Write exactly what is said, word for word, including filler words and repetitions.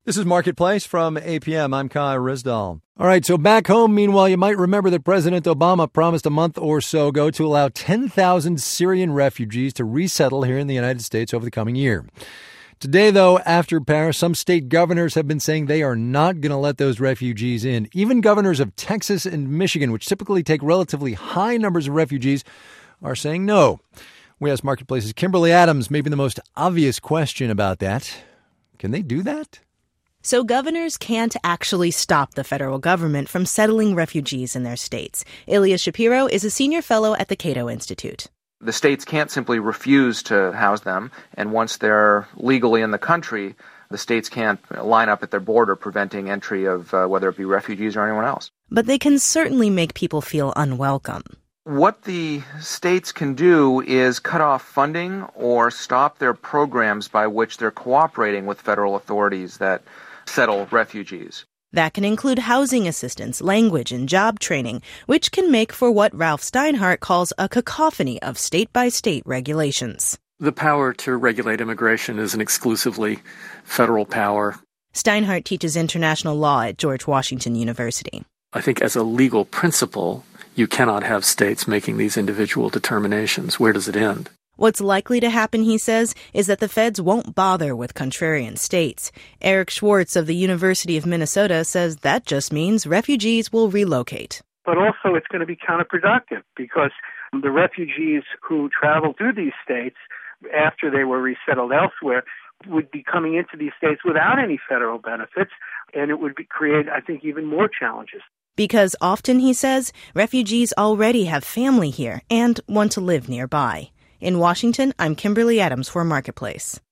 This is Marketplace from A P M. I'm Kai Rizdal. All right, so back home, meanwhile, you might remember that President Obama promised a month or so ago to allow ten thousand Syrian refugees to resettle here in the United States over the coming year. Today, though, after Paris, some state governors have been saying they are not going to let those refugees in. Even governors of Texas and Michigan, which typically take relatively high numbers of refugees, are saying no. We asked Marketplace's Kimberly Adams maybe the most obvious question about that. Can they do that? So governors can't actually stop the federal government from settling refugees in their states. Ilya Shapiro is a senior fellow at the Cato Institute. The states can't simply refuse to house them, and once they're legally in the country, the states can't line up at their border preventing entry of uh, whether it be refugees or anyone else. But they can certainly make people feel unwelcome. What the states can do is cut off funding or stop their programs by which they're cooperating with federal authorities that settle refugees. That can include housing assistance, language, and job training, which can make for what Ralph Steinhardt calls a cacophony of state-by-state regulations. The power to regulate immigration is an exclusively federal power. Steinhardt teaches international law at George Washington University. I think as a legal principle, you cannot have states making these individual determinations. Where does it end? What's likely to happen, he says, is that the feds won't bother with contrarian states. Eric Schwartz of the University of Minnesota says that just means refugees will relocate. But also it's going to be counterproductive because the refugees who travel through these states after they were resettled elsewhere would be coming into these states without any federal benefits, and it would be, create, I think, even more challenges. Because often, he says, refugees already have family here and want to live nearby. In Washington, I'm Kimberly Adams for Marketplace.